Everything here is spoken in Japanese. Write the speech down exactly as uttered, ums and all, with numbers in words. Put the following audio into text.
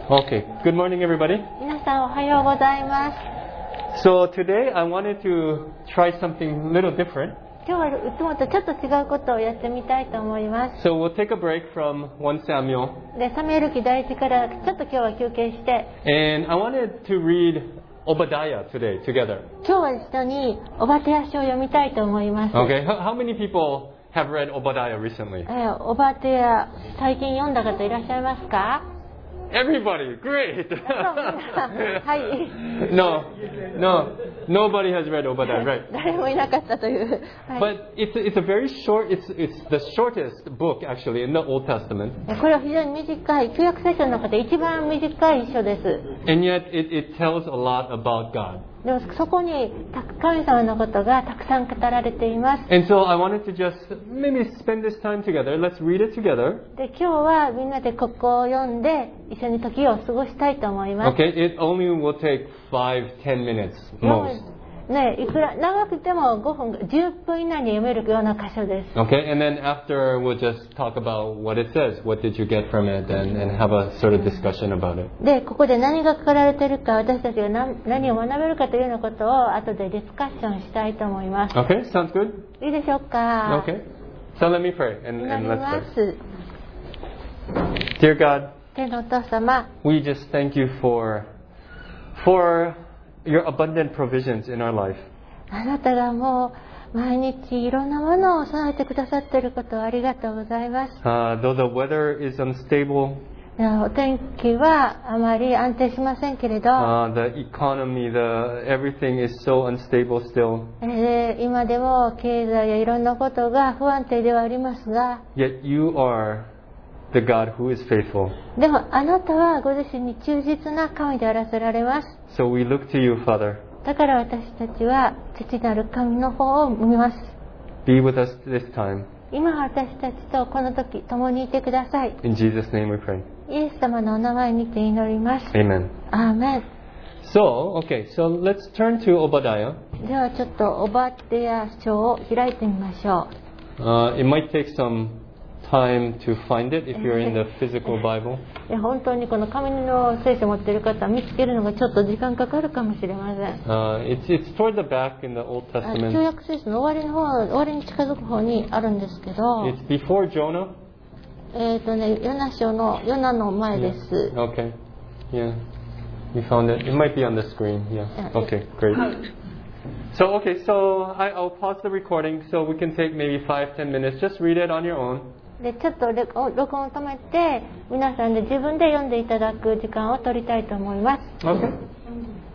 Okay. Good morning, everybody. 皆さんおはようございます。 So today I wanted to try something a little different. 今日はいつもとちょっと違うことをやってみたいと思います。 So we'll take a break from First Samuel. で、サムエル記第一からちょっと今日は休憩して、 And I wanted to read Obadiah today together. 今日は一緒にオバテヤ書を読みたいと思います。 Okay. How, how many people have read Obadiah recently? えーオバテヤ最近読んだ方いらっしゃいますか？ Everybody. Great. はい。 No. No. Nobody has read Obadiah, right? 誰もいなかったという。はい、 But it's it's a very short. It's it's the shortest book actually in the Old Testament. これは非常に短い旧約聖書の中で一番短い書です。 And yet it, it tells a lot about God. でもそこに神様のことがたくさん語られています。 And so I wanted to just maybe spend this time together. Let's read it together. で、今日はみんなでここを読んで一緒に時を過ごしたいと思います。 Okay, it only will take five, ten minutes most. ね、いくら長くてもごふん、じゅっぷん以内に読めるような箇所です。 Okay, and then after we'll just talk about what it says. What did you get from it, and, and have a sort of discussion about it. で、ここで何が書かれているか、私たちが何、何を学べるかというようなことを後でディスカッションしたいと思います。 Okay, sounds good. いいでしょうか？ Okay, so let me pray and, 祈り and let's ま pray. す。 Dear God, 天のお父様、 we just thank you for for your abundant provisions in our life. あなたがもう毎日いろんなものを備えてくださっていることをありがとうございます。 Uh, though the weather is unstable, お天気はあまり安定しませんけれど、 uh, the economy, the everything is so unstable still. えー今でも経済やいろんなことが不安定ではありますが、 Yet you are the God who is faithful. でもあなたはご自身に忠実な神であらせられます。 So we look to you, Father. だから私たちは父なる神の方を見ます。 Be with us this time. 今私たちとこの時共にいてください。 In Jesus' name we pray. イエス様のお名前にて祈ります。 Amen. アーメン。 So, okay, so let's turn to Obadiah. ではちょっとオバテヤ書を開いてみましょう。 Uh, it might take some time to find it if you're in the physical Bible. いや本当にこの紙の聖書を持っている方は見つけるのがちょっと時間かかるかもしれません。 Uh, it's it's toward the back in the Old 旧 Testament. 約聖書の終わりの方、終わりに近づく方にあるんですけど、 It's before Jonah. えっとね、ヨナ書のヨナの前です。 Okay. Yeah. You found it. It might be on the screen. Yeah. Yeah. Okay, great. So, okay, so I, I'll pause the recording so we can take maybe five, ten minutes. Just read it on your own. でちょっと録録音を止めて皆さんで自分で読んでいただく時間を取りたいと思います。 Okay.